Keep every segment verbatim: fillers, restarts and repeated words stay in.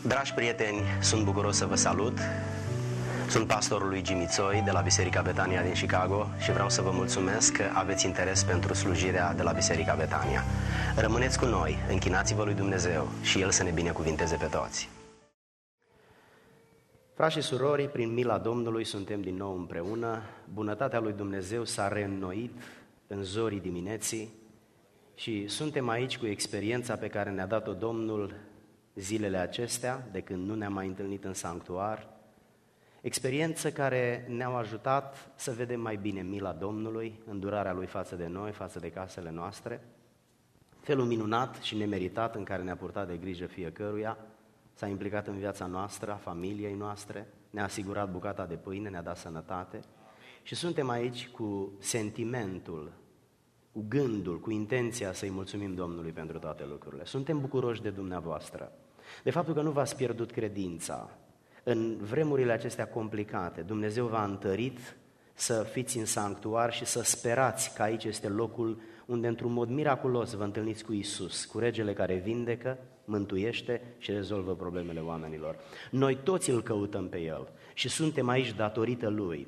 Dragi prieteni, sunt bucuros să vă salut. Sunt pastorul lui Jimmy Tsoi de la Biserica Betania din Chicago și vreau să vă mulțumesc că aveți interes pentru slujirea de la Biserica Betania. Rămâneți cu noi, închinați-vă lui Dumnezeu și El să ne binecuvinteze pe toți. Frați și surori, prin mila Domnului suntem din nou împreună. Bunătatea lui Dumnezeu s-a reînnoit în zorii dimineții și suntem aici cu experiența pe care ne-a dat-o Domnul zilele acestea, de când nu ne-am mai întâlnit în sanctuar, experiență care ne-au ajutat să vedem mai bine mila Domnului, îndurarea Lui față de noi, față de casele noastre, felul minunat și nemeritat în care ne-a purtat de grijă fiecăruia, s-a implicat în viața noastră, a familiei noastre, ne-a asigurat bucata de pâine, ne-a dat sănătate și suntem aici cu sentimentul, cu gândul, cu intenția să-i mulțumim Domnului pentru toate lucrurile. Suntem bucuroși de dumneavoastră, de faptul că nu v-ați pierdut credința. În vremurile acestea complicate, Dumnezeu v-a întărit să fiți în sanctuar și să sperați că aici este locul unde într-un mod miraculos vă întâlniți cu Isus, cu Regele care vindecă, mântuiește și rezolvă problemele oamenilor. Noi toți îl căutăm pe El și suntem aici datorită Lui.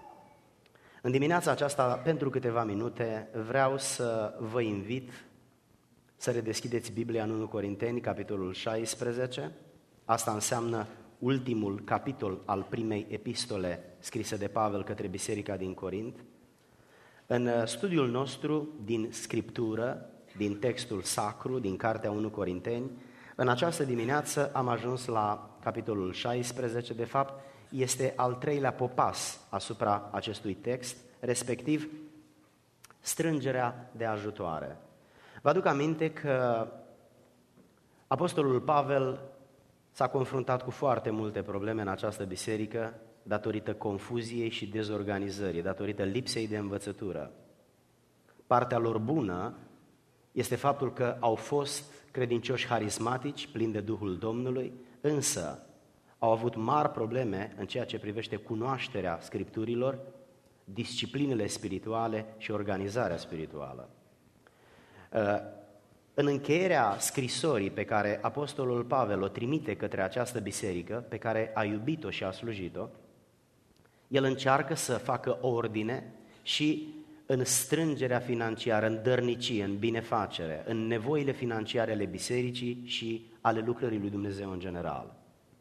În dimineața aceasta, pentru câteva minute, vreau să vă invit să redeschideți Biblia în întâi Corinteni, capitolul șaisprezece. Asta înseamnă ultimul capitol al primei epistole scrise de Pavel către biserica din Corint. În studiul nostru din Scriptură, din textul sacru, din cartea întâi Corinteni, în această dimineață am ajuns la capitolul șaisprezece, de fapt este al treilea popas asupra acestui text, respectiv strângerea de ajutoare. Vă aduc aminte că apostolul Pavel s-a confruntat cu foarte multe probleme în această biserică datorită confuziei și dezorganizării, datorită lipsei de învățătură. Partea lor bună este faptul că au fost credincioși harismatici, plini de Duhul Domnului, însă au avut mari probleme în ceea ce privește cunoașterea Scripturilor, disciplinele spirituale și organizarea spirituală. În încheierea scrisorii pe care apostolul Pavel o trimite către această biserică, pe care a iubit-o și a slujit-o, el încearcă să facă ordine și în strângerea financiară, în dărnicie, în binefacere, în nevoile financiare ale bisericii și ale lucrării lui Dumnezeu în general.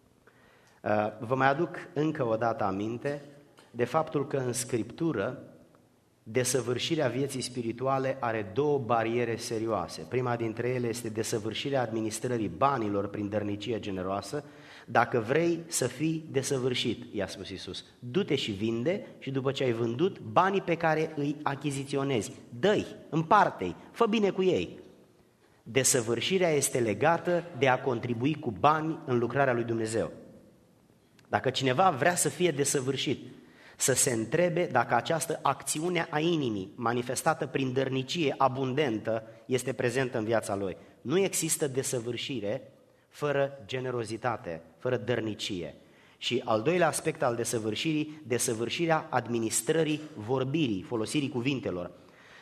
Vă mai aduc încă o dată aminte de faptul că în Scriptură desăvârșirea vieții spirituale are două bariere serioase. Prima dintre ele este desăvârșirea administrării banilor prin dărnicie generoasă. Dacă vrei să fii desăvârșit, i-a spus Iisus, du-te și vinde și după ce ai vândut, banii pe care îi achiziționezi, dă-i, împarte-i, fă bine cu ei. Desăvârșirea este legată de a contribui cu bani în lucrarea lui Dumnezeu. Dacă cineva vrea să fie desăvârșit, să se întrebe dacă această acțiune a inimii, manifestată prin dărnicie abundentă, este prezentă în viața lui. Nu există desăvârșire fără generozitate, fără dărnicie. Și al doilea aspect al desăvârșirii, desăvârșirea administrării vorbirii, folosirii cuvintelor.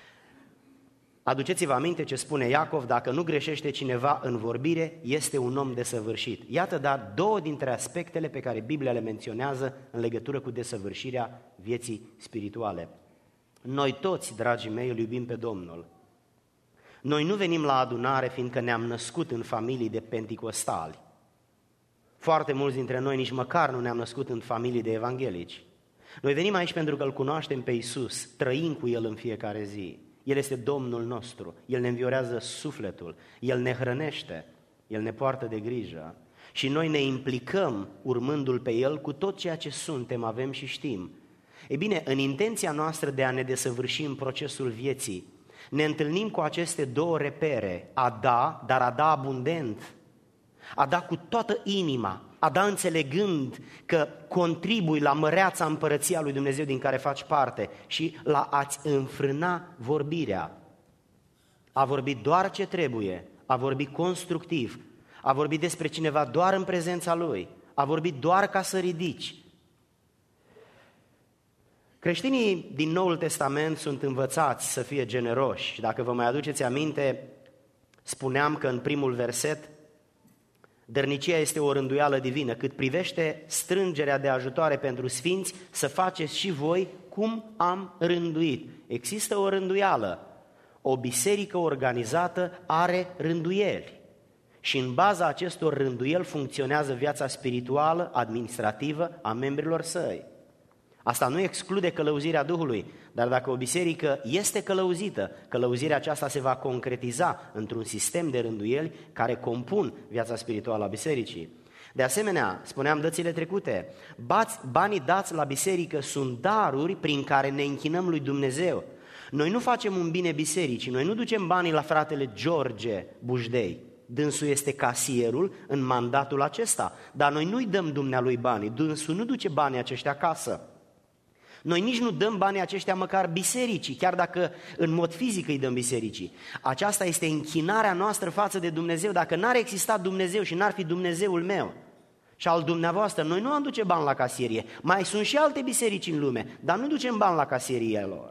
Aduceți-vă aminte ce spune Iacov, dacă nu greșește cineva în vorbire, este un om desăvârșit. Iată, dar două dintre aspectele pe care Biblia le menționează în legătură cu desăvârșirea vieții spirituale. Noi toți, dragii mei, îl iubim pe Domnul. Noi nu venim la adunare fiindcă ne-am născut în familii de penticostali. Foarte mulți dintre noi nici măcar nu ne-am născut în familii de evanghelici. Noi venim aici pentru că îl cunoaștem pe Iisus, trăim cu El în fiecare zi. El este Domnul nostru, El ne înviorează sufletul, El ne hrănește, El ne poartă de grijă și noi ne implicăm urmându-L pe El cu tot ceea ce suntem, avem și știm. Ei bine, în intenția noastră de a ne desăvârși în procesul vieții, ne întâlnim cu aceste două repere, a da, dar a da abundent, a da cu toată inima, a da înțelegând că contribui la măreața împărăția lui Dumnezeu din care faci parte și la a-ți înfrâna vorbirea. A vorbi doar ce trebuie, a vorbi constructiv, a vorbi despre cineva doar în prezența lui, a vorbi doar ca să ridici. Creștinii din Noul Testament sunt învățați să fie generoși. Dacă vă mai aduceți aminte, spuneam că în primul verset Dărnicia este o rânduială divină. Cât privește strângerea de ajutoare pentru sfinți, să faceți și voi cum am rânduit. Există o rânduială. O biserică organizată are rânduieli. Și în baza acestor rânduieli funcționează viața spirituală, administrativă a membrilor săi. Asta nu exclude călăuzirea Duhului, dar dacă o biserică este călăuzită, călăuzirea aceasta se va concretiza într-un sistem de rânduieli care compun viața spirituală a bisericii. De asemenea, spuneam dățile trecute, banii dați la biserică sunt daruri prin care ne închinăm lui Dumnezeu. Noi nu facem un bine bisericii, noi nu ducem banii la fratele George Bujdei. Dânsul este casierul în mandatul acesta, dar noi nu-i dăm dumnealui banii, dânsul nu duce banii aceștia acasă. Noi nici nu dăm banii aceștia măcar bisericii, chiar dacă în mod fizic îi dăm bisericii. Aceasta este închinarea noastră față de Dumnezeu. Dacă n-ar exista Dumnezeu și n-ar fi Dumnezeul meu și al dumneavoastră, noi nu am duce bani la casierie. Mai sunt și alte biserici în lume, dar nu ducem bani la casierie lor.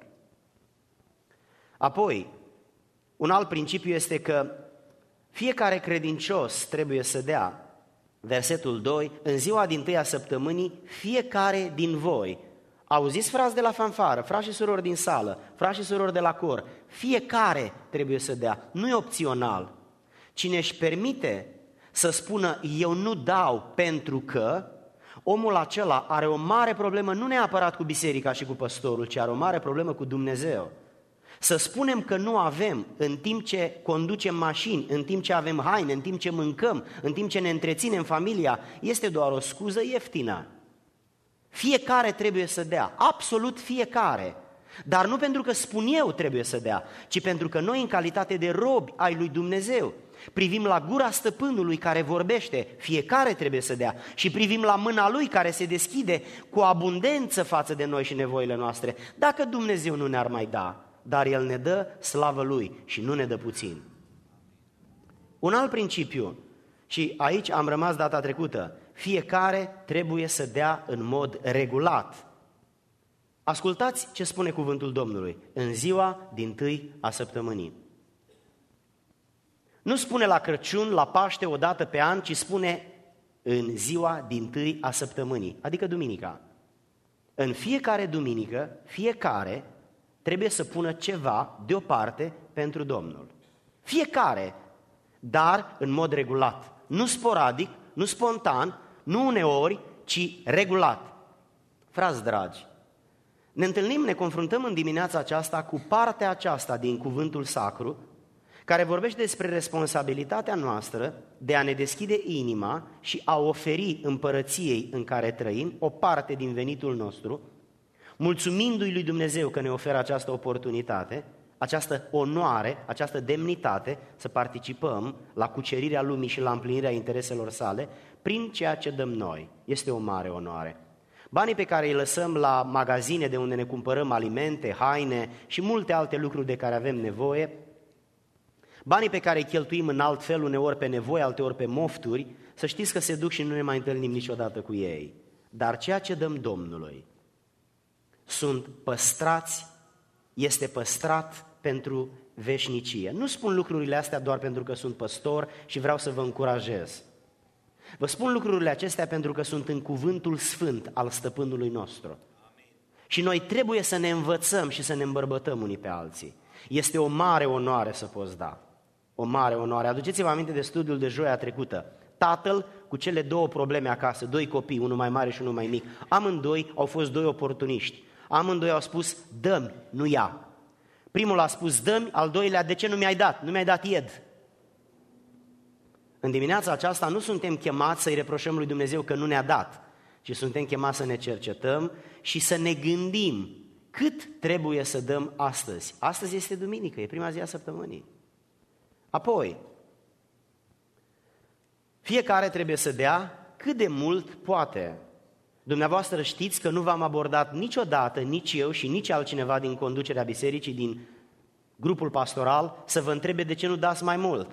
Apoi, un alt principiu este că fiecare credincios trebuie să dea, versetul doi, în ziua dintâia săptămânii, fiecare din voi. Auziți, frați de la fanfară, frați și surori din sală, frați și surori de la cor, fiecare trebuie să dea, nu e opțional. Cine își permite să spună eu nu dau pentru că, omul acela are o mare problemă nu neapărat cu biserica și cu păstorul, ci are o mare problemă cu Dumnezeu. Să spunem că nu avem în timp ce conducem mașini, în timp ce avem haine, în timp ce mâncăm, în timp ce ne întreținem familia, este doar o scuză ieftină. Fiecare trebuie să dea, absolut fiecare, dar nu pentru că spun eu trebuie să dea, ci pentru că noi în calitate de robi ai lui Dumnezeu privim la gura stăpânului care vorbește, fiecare trebuie să dea, și privim la mâna lui care se deschide cu abundență față de noi și nevoile noastre. Dacă Dumnezeu nu ne-ar mai da, dar El ne dă slavă Lui și nu ne dă puțin. Un alt principiu, și aici am rămas data trecută, fiecare trebuie să dea în mod regulat. Ascultați ce spune cuvântul Domnului în ziua dintâi a săptămânii. Nu spune la Crăciun, la Paște, o dată pe an, ci spune în ziua dintâi a săptămânii, adică duminica. În fiecare duminică, fiecare trebuie să pună ceva deoparte pentru Domnul. Fiecare, dar în mod regulat, nu sporadic, nu spontan, nu uneori, ci regulat. Frați dragi, ne întâlnim, ne confruntăm în dimineața aceasta cu partea aceasta din cuvântul sacru, care vorbește despre responsabilitatea noastră de a ne deschide inima și a oferi împărăției în care trăim o parte din venitul nostru, mulțumindu-i lui Dumnezeu că ne oferă această oportunitate, această onoare, această demnitate să participăm la cucerirea lumii și la împlinirea intereselor sale prin ceea ce dăm noi. Este o mare onoare. Banii pe care îi lăsăm la magazine de unde ne cumpărăm alimente, haine și multe alte lucruri de care avem nevoie, banii pe care îi cheltuim în alt fel, uneori pe nevoie, alteori pe mofturi, să știți că se duc și nu ne mai întâlnim niciodată cu ei. Dar ceea ce dăm Domnului sunt păstrați, este păstrat pentru veșnicie. Nu spun lucrurile astea doar pentru că sunt păstor și vreau să vă încurajez. Vă spun lucrurile acestea pentru că sunt în cuvântul sfânt al stăpânului nostru. Amin. Și noi trebuie să ne învățăm și să ne îmbărbătăm unii pe alții. Este o mare onoare să poți da. O mare onoare. Aduceți-vă aminte de studiul de joia trecută. Tatăl cu cele două probleme acasă, doi copii, unul mai mare și unul mai mic. Amândoi au fost doi oportuniști. Amândoi au spus, dă-mi, nu ia. Primul a spus, dă-mi, al doilea, de ce nu mi-ai dat? Nu mi-ai dat ied. În dimineața aceasta nu suntem chemați să-i reproșăm lui Dumnezeu că nu ne-a dat, ci suntem chemați să ne cercetăm și să ne gândim cât trebuie să dăm astăzi. Astăzi este duminică, e prima zi a săptămânii. Apoi, fiecare trebuie să dea cât de mult poate. Dumneavoastră știți că nu v-am abordat niciodată, nici eu și nici altcineva din conducerea bisericii, din grupul pastoral, să vă întrebe de ce nu dați mai mult.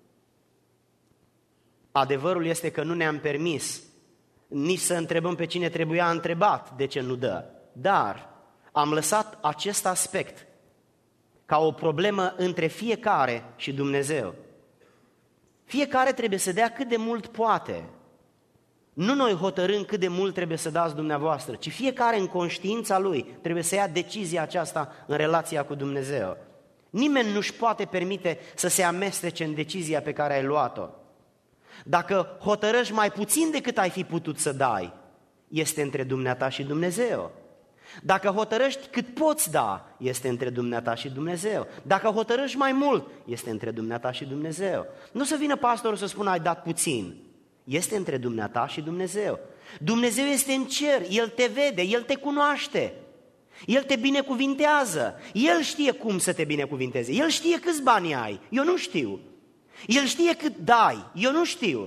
Adevărul este că nu ne-am permis nici să întrebăm pe cine trebuia întrebat de ce nu dă, dar am lăsat acest aspect ca o problemă între fiecare și Dumnezeu. Fiecare trebuie să dea cât de mult poate. Nu noi hotărâm cât de mult trebuie să dați dumneavoastră, ci fiecare în conștiința lui trebuie să ia decizia aceasta în relația cu Dumnezeu. Nimeni nu-și poate permite să se amestece în decizia pe care ai luat-o. Dacă hotărăști mai puțin decât ai fi putut să dai, este între dumneata și Dumnezeu. Dacă hotărăști cât poți da, este între dumneata și Dumnezeu. Dacă hotărăști mai mult, este între dumneata și Dumnezeu. Nu să vină pastorul să spună ai dat puțin. Este între dumneata și Dumnezeu. Dumnezeu este în cer, El te vede, El te cunoaște. El te binecuvintează. El știe cum să te binecuvinteze. El știe câți bani ai. Eu nu știu. El știe cât dai. Eu nu știu.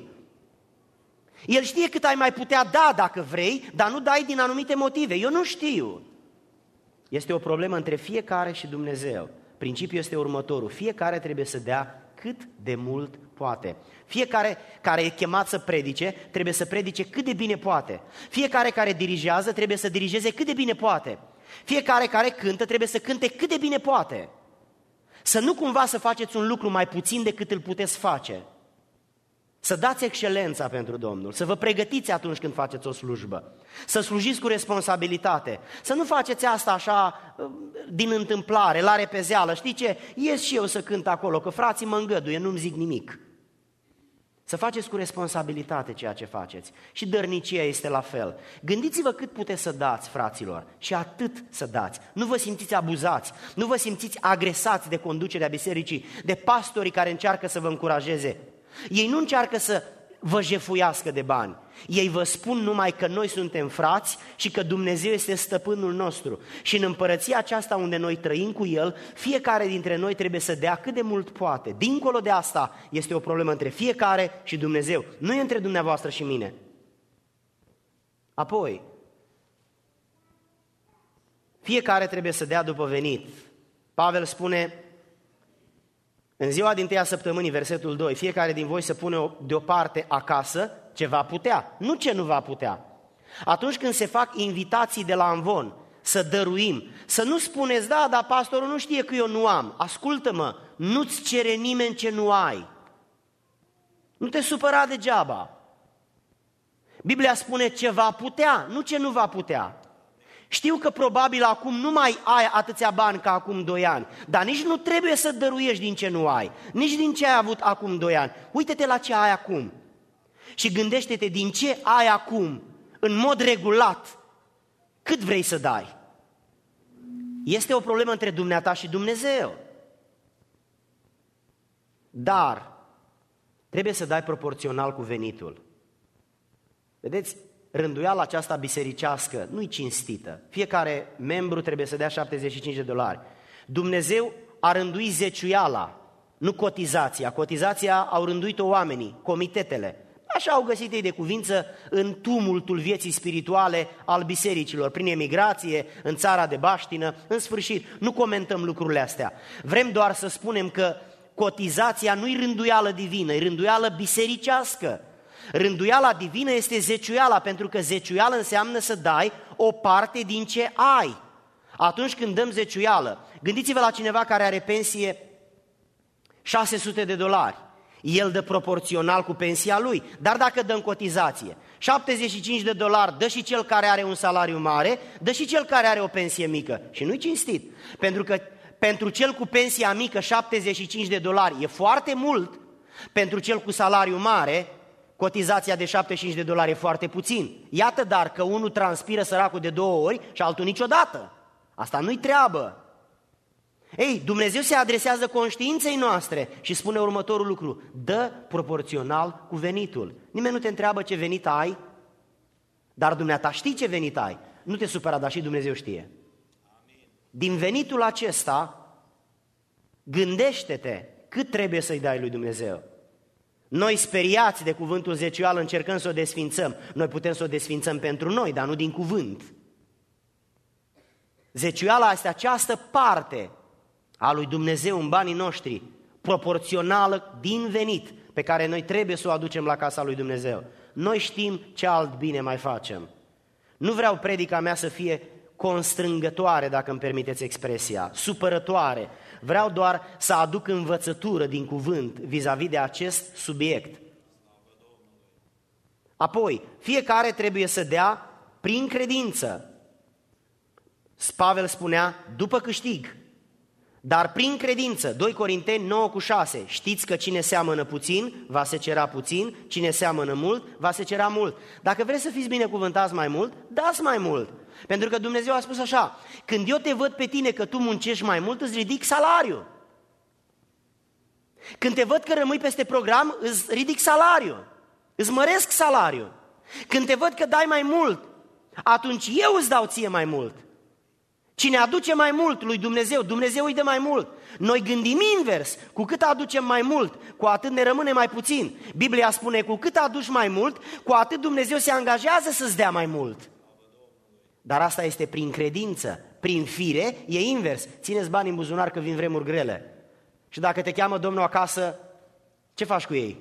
El știe cât ai mai putea da dacă vrei, dar nu dai din anumite motive. Eu nu știu. Este o problemă între fiecare și Dumnezeu. Principiul este următorul. Fiecare trebuie să dea cât de mult poate. Fiecare care e chemat să predice, trebuie să predice cât de bine poate. Fiecare care dirigează trebuie să dirigeze cât de bine poate. Fiecare care cântă trebuie să cânte cât de bine poate. Să nu cumva să faceți un lucru mai puțin decât îl puteți face. Să dați excelența pentru Domnul, să vă pregătiți atunci când faceți o slujbă, să slujiți cu responsabilitate, să nu faceți asta așa din întâmplare, la repezeală. Știi ce? Ies și eu să cânt acolo, că frații mă îngăduie, nu-mi zic nimic. Să faceți cu responsabilitate ceea ce faceți. Și dărnicia este la fel. Gândiți-vă cât puteți să dați, fraților, și atât să dați. Nu vă simțiți abuzați, nu vă simțiți agresați de conducerea bisericii, de pastorii care încearcă să vă încurajeze. Ei nu încearcă să vă jefuiască de bani. Ei vă spun numai că noi suntem frați și că Dumnezeu este stăpânul nostru. Și în împărăția aceasta unde noi trăim cu El, fiecare dintre noi trebuie să dea cât de mult poate. Dincolo de asta este o problemă între fiecare și Dumnezeu. Nu e între dumneavoastră și mine. Apoi, fiecare trebuie să dea după venit. Pavel spune în ziua din tâia săptămânii, versetul doi, fiecare din voi să pune deoparte acasă ce va putea, nu ce nu va putea. Atunci când se fac invitații de la amvon, să dăruim, să nu spuneți, da, dar pastorul nu știe că eu nu am. Ascultă-mă, nu-ți cere nimeni ce nu ai. Nu te supăra degeaba. Biblia spune ce va putea, nu ce nu va putea. Știu că probabil acum nu mai ai atâția bani ca acum doi ani, dar nici nu trebuie să dăruiești din ce nu ai, nici din ce ai avut acum doi ani. Uită-te la ce ai acum și gândește-te din ce ai acum, în mod regulat, cât vrei să dai. Este o problemă între dumneata și Dumnezeu. Dar trebuie să dai proporțional cu venitul. Vedeți? Rânduiala aceasta bisericească nu-i cinstită. Fiecare membru trebuie să dea șaptezeci și cinci de dolari. Dumnezeu a rânduit zeciuiala, nu cotizația. Cotizația au rânduit-o oamenii, comitetele. Așa au găsit ei de cuvință în tumultul vieții spirituale al bisericilor, prin emigrație, în țara de baștină, în sfârșit. Nu comentăm lucrurile astea. Vrem doar să spunem că cotizația nu-i rânduială divină, e rânduială bisericească. Rânduiala divină este zeciuiala, pentru că zeciuială înseamnă să dai o parte din ce ai. Atunci când dăm zeciuială, gândiți-vă la cineva care are pensie șase sute de dolari. El dă proporțional cu pensia lui, dar dacă dăm cotizație, șaptezeci și cinci de dolari dă și cel care are un salariu mare, dă și cel care are o pensie mică. Și nu-i cinstit, pentru că pentru cel cu pensia mică șaptezeci și cinci de dolari e foarte mult, pentru cel cu salariu mare cotizația de șaptezeci și cinci de dolari e foarte puțin. Iată dar că unul transpiră săracul de două ori și altul niciodată. Asta nu-i treabă. Ei, Dumnezeu se adresează conștiinței noastre și spune următorul lucru: dă proporțional cu venitul. Nimeni nu te întreabă ce venit ai, dar dumneata știi ce venit ai. Nu te supăra, dar și Dumnezeu știe. Din venitul acesta, gândește-te cât trebuie să-i dai lui Dumnezeu. Noi, speriați de cuvântul zeciuială, încercăm să o desfințăm. Noi putem să o desfințăm pentru noi, dar nu din cuvânt. Zeciuiala este această parte a lui Dumnezeu în banii noștri, proporțională din venit, pe care noi trebuie să o aducem la casa lui Dumnezeu. Noi știm ce alt bine mai facem. Nu vreau predica mea să fie constrângătoare, dacă îmi permiteți expresia, supărătoare. Vreau doar să aduc învățătură din cuvânt vis-a-vis de acest subiect. Apoi, fiecare trebuie să dea prin credință. Pavel spunea, după câștig, dar prin credință, doi Corinteni nouă cu șase, știți că cine seamănă puțin, va secera puțin, cine seamănă mult, va secera mult. Dacă vreți să fiți binecuvântați mai mult, dați mai mult. Pentru că Dumnezeu a spus așa, când eu te văd pe tine că tu muncești mai mult, îți ridic salariul. Când te văd că rămâi peste program, îți ridic salariul, îți măresc salariul. Când te văd că dai mai mult, atunci eu îți dau ție mai mult. Cine aduce mai mult lui Dumnezeu, Dumnezeu îi dă mai mult. Noi gândim invers, cu cât aducem mai mult, cu atât ne rămâne mai puțin. Biblia spune, cu cât aduci mai mult, cu atât Dumnezeu se angajează să-ți dea mai mult. Dar asta este prin credință, prin fire e invers. Țineți bani în buzunar că vin vremuri grele. Și dacă te cheamă Domnul acasă, ce faci cu ei?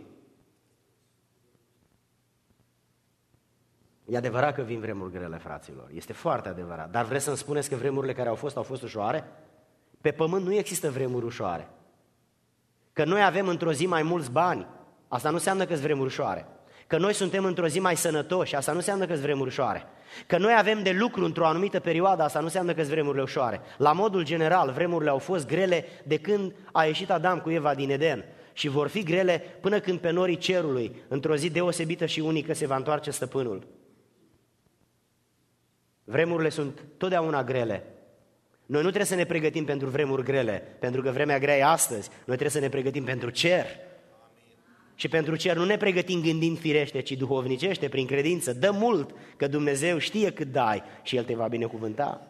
E adevărat că vin vremuri grele, fraților, este foarte adevărat. Dar vreți să-mi spuneți că vremurile care au fost, au fost ușoare? Pe pământ nu există vremuri ușoare. Că noi avem într-o zi mai mulți bani, asta nu înseamnă că-s vremuri ușoare. Că noi suntem într-o zi mai sănătoși, asta nu înseamnă că-s vremuri ușoare. Că noi avem de lucru într-o anumită perioadă, asta nu înseamnă că-s vremurile ușoare. La modul general, vremurile au fost grele de când a ieșit Adam cu Eva din Eden. Și vor fi grele până când pe norii cerului, într-o zi deosebită și unică, se va întoarce stăpânul. Vremurile sunt totdeauna grele. Noi nu trebuie să ne pregătim pentru vremuri grele, pentru că vremea grea e astăzi. Noi trebuie să ne pregătim pentru cer. Și pentru cer nu ne pregătim gândind firește, ci duhovnicește, prin credință. Dă mult, că Dumnezeu știe cât dai și El te va binecuvânta.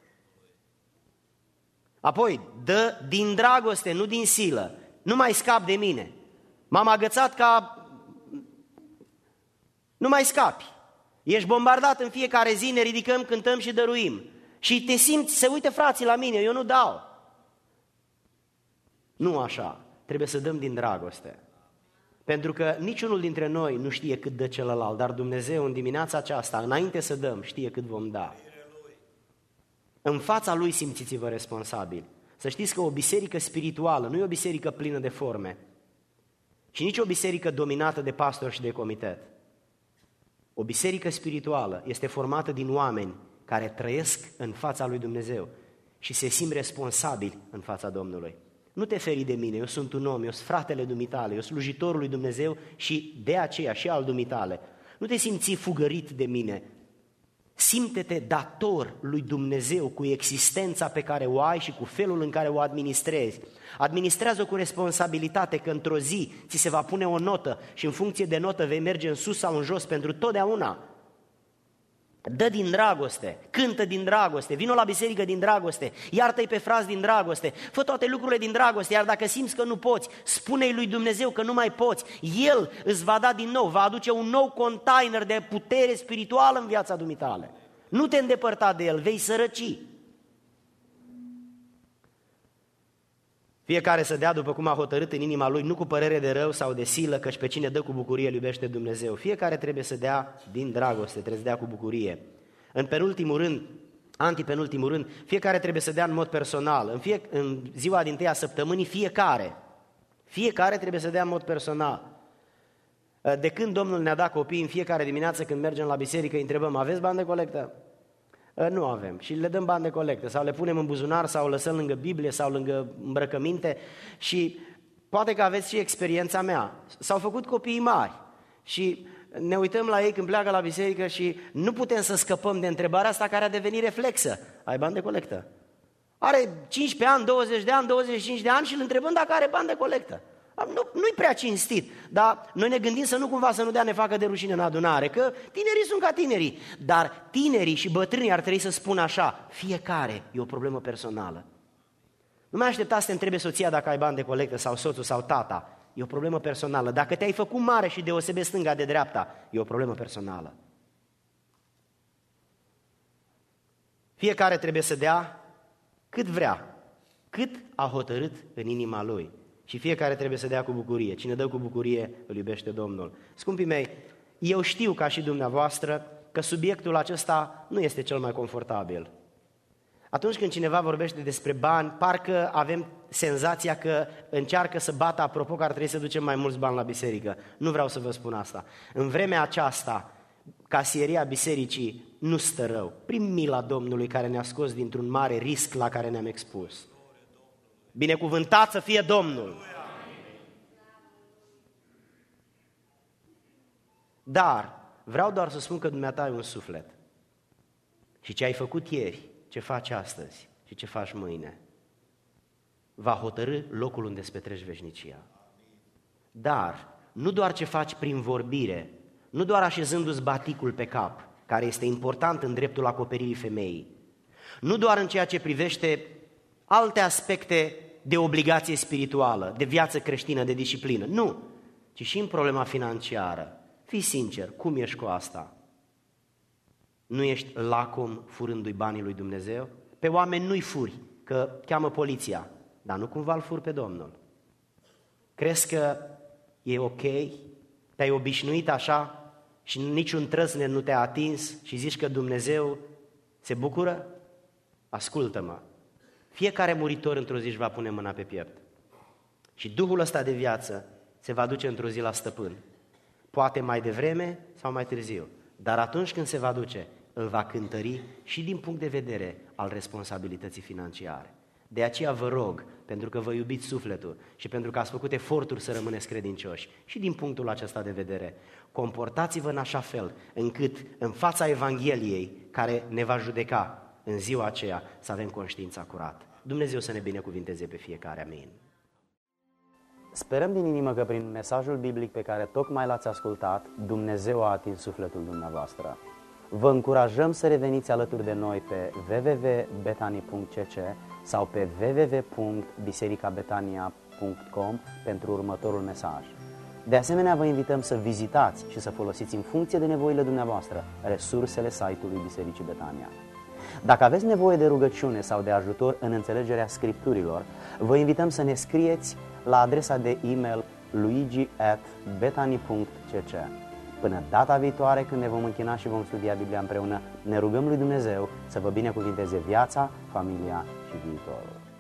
Apoi, dă din dragoste, nu din silă. Nu mai scap de mine. M-am agățat ca... Nu mai scapi. Ești bombardat în fiecare zi, ne ridicăm, cântăm și dăruim. Și te simți, se uită frații la mine, eu nu dau. Nu așa, trebuie să dăm din dragoste. Pentru că niciunul dintre noi nu știe cât dă celălalt, dar Dumnezeu în dimineața aceasta, înainte să dăm, știe cât vom da. În fața Lui simțiți-vă responsabili. Să știți că o biserică spirituală nu e o biserică plină de forme și nici o biserică dominată de pastori și de comitet. O biserică spirituală este formată din oameni care trăiesc în fața lui Dumnezeu și se simt responsabili în fața Domnului. Nu te feri de mine, eu sunt un om, eu sunt fratele dumitale, eu sunt slujitorul lui Dumnezeu și de aceea și al dumitale. Nu te simți fugărit de mine. Simte-te dator lui Dumnezeu cu existența pe care o ai și cu felul în care o administrezi. Administrează-o cu responsabilitate, că într-o zi ți se va pune o notă și în funcție de notă vei merge în sus sau în jos pentru totdeauna. Dă din dragoste, cântă din dragoste, vină la biserică din dragoste, iartă-i pe frați din dragoste, fă toate lucrurile din dragoste, iar dacă simți că nu poți, spune-i lui Dumnezeu că nu mai poți. El îți va da din nou, va aduce un nou container de putere spirituală în viața dumitale. Nu te îndepărta de El, vei sărăci. Fiecare să dea după cum a hotărât în inima lui, nu cu părere de rău sau de silă, căci pe cine dă cu bucurie îl iubește Dumnezeu. Fiecare trebuie să dea din dragoste, trebuie să dea cu bucurie. În penultimul rând, antipenultimul rând, fiecare trebuie să dea în mod personal. În, fie, în ziua din tâia săptămânii, fiecare, fiecare trebuie să dea în mod personal. De când Domnul ne-a dat copii, în fiecare dimineață când mergem la biserică, îi întrebăm, aveți bani de colectă? Nu avem și le dăm bani de colectă sau le punem în buzunar sau lăsăm lângă Biblie sau lângă îmbrăcăminte și poate că aveți și experiența mea. S-au făcut copiii mari și ne uităm la ei când pleacă la biserică și nu putem să scăpăm de întrebarea asta care a devenit reflexă. Ai bani de colectă? Are cincisprezece ani, douăzeci de ani, douăzeci și cinci de ani și îl întrebăm dacă are bani de colectă. Nu, nu-i prea cinstit, dar noi ne gândim să nu cumva să nu dea ne facă de rușine în adunare, că tinerii sunt ca tinerii, dar tinerii și bătrânii ar trebui să spună așa, fiecare e o problemă personală. Nu mai aștepta să te întrebe soția dacă ai bani de colectă sau soțul sau tata, e o problemă personală. Dacă te-ai făcut mare și deosebești stânga de dreapta, e o problemă personală. Fiecare trebuie să dea cât vrea, cât a hotărât în inima lui. Și fiecare trebuie să dea cu bucurie. Cine dă cu bucurie, îl iubește Domnul. Scumpii mei, eu știu ca și dumneavoastră că subiectul acesta nu este cel mai confortabil. Atunci când cineva vorbește despre bani, parcă avem senzația că încearcă să bată apropo că ar trebui să ducem mai mulți bani la biserică. Nu vreau să vă spun asta. În vremea aceasta, casieria bisericii nu stă rău. Prin mila Domnului care ne-a scos dintr-un mare risc la care ne-am expus. Binecuvântat să fie Domnul! Dar vreau doar să spun că dumneata ai un suflet. Și ce ai făcut ieri, ce faci astăzi și ce faci mâine, va hotărî locul unde îți petreci veșnicia. Dar nu doar ce faci prin vorbire, nu doar așezându-ți baticul pe cap, care este important în dreptul acoperirii femeii, nu doar în ceea ce privește alte aspecte de obligație spirituală, de viață creștină, de disciplină, nu, ci și în problema financiară. Fii sincer, cum ești cu asta? Nu ești lacom furându-i banii lui Dumnezeu? Pe oameni nu-i furi, că cheamă poliția, dar nu cumva îl furi pe Domnul. Crezi că e ok? Te-ai obișnuit așa și niciun trăsnet nu te-a atins și zici că Dumnezeu se bucură? Ascultă-mă, fiecare muritor într-o zi își va pune mâna pe piept și Duhul ăsta de viață se va duce într-o zi la stăpân. Poate mai devreme sau mai târziu, dar atunci când se va duce, îl va cântări și din punct de vedere al responsabilității financiare. De aceea vă rog, pentru că vă iubiți sufletul și pentru că ați făcut eforturi să rămâneți credincioși și din punctul acesta de vedere, comportați-vă în așa fel încât în fața Evangheliei care ne va judeca în ziua aceea să avem conștiința curată. Dumnezeu să ne binecuvinteze pe fiecare, amin. Sperăm din inimă că prin mesajul biblic pe care tocmai l-ați ascultat, Dumnezeu a atins sufletul dumneavoastră. Vă încurajăm să reveniți alături de noi pe w w w punct betani punct c c sau pe w w w punct biserica betania punct com pentru următorul mesaj. De asemenea, vă invităm să vizitați și să folosiți în funcție de nevoile dumneavoastră resursele site-ului Bisericii Betania. Dacă aveți nevoie de rugăciune sau de ajutor în înțelegerea Scripturilor, vă invităm să ne scrieți la adresa de e-mail luigi at betani punct c c. Până data viitoare, când ne vom închina și vom studia Biblia împreună, ne rugăm lui Dumnezeu să vă binecuvinteze viața, familia și viitorul.